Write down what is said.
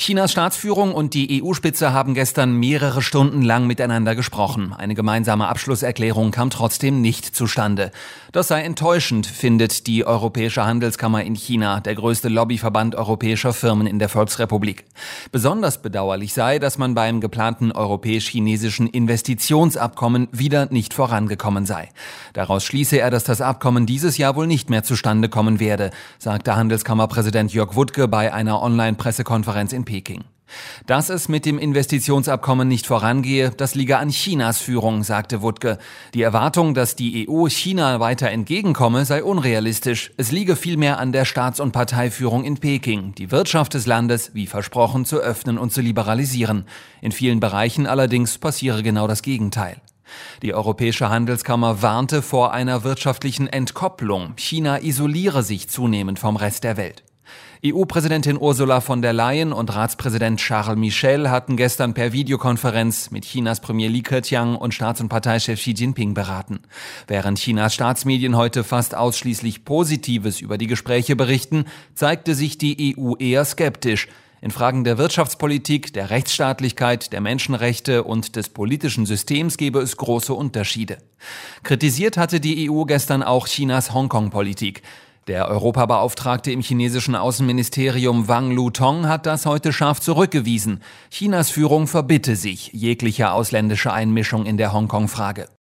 Chinas Staatsführung und die EU-Spitze haben gestern mehrere Stunden lang miteinander gesprochen. Eine gemeinsame Abschlusserklärung kam trotzdem nicht zustande. Das sei enttäuschend, findet die Europäische Handelskammer in China, der größte Lobbyverband europäischer Firmen in der Volksrepublik. Besonders bedauerlich sei, dass man beim geplanten europäisch-chinesischen Investitionsabkommen wieder nicht vorangekommen sei. Daraus schließe er, dass das Abkommen dieses Jahr wohl nicht mehr zustande kommen werde, sagte Handelskammerpräsident Jörg Wuttke bei einer Online-Pressekonferenz in Peking. Dass es mit dem Investitionsabkommen nicht vorangehe, das liege an Chinas Führung, sagte Wuttke. Die Erwartung, dass die EU China weiter entgegenkomme, sei unrealistisch. Es liege vielmehr an der Staats- und Parteiführung in Peking, die Wirtschaft des Landes, wie versprochen, zu öffnen und zu liberalisieren. In vielen Bereichen allerdings passiere genau das Gegenteil. Die Europäische Handelskammer warnte vor einer wirtschaftlichen Entkopplung. China isoliere sich zunehmend vom Rest der Welt. EU-Präsidentin Ursula von der Leyen und Ratspräsident Charles Michel hatten gestern per Videokonferenz mit Chinas Premier Li Keqiang und Staats- und Parteichef Xi Jinping beraten. Während Chinas Staatsmedien heute fast ausschließlich Positives über die Gespräche berichten, zeigte sich die EU eher skeptisch. In Fragen der Wirtschaftspolitik, der Rechtsstaatlichkeit, der Menschenrechte und des politischen Systems gebe es große Unterschiede. Kritisiert hatte die EU gestern auch Chinas Hongkong-Politik. Der Europabeauftragte im chinesischen Außenministerium Wang Lutong hat das heute scharf zurückgewiesen. Chinas Führung verbitte sich jegliche ausländische Einmischung in der Hongkong-Frage.